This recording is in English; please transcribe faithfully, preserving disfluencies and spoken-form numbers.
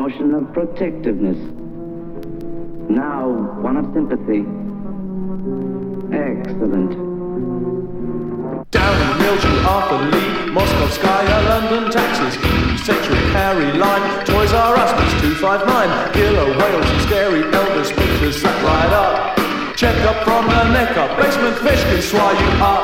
emotion of protectiveness. Now, one of sympathy. Excellent. Down in Mildew, Arthur Lee, Moskovskaya, London taxis, Central Carry Line, Toys R Us, Beach two five nine, Killer whales and scary Elvis pictures that light up. Check up from the neck up, basement fish can swallow you up.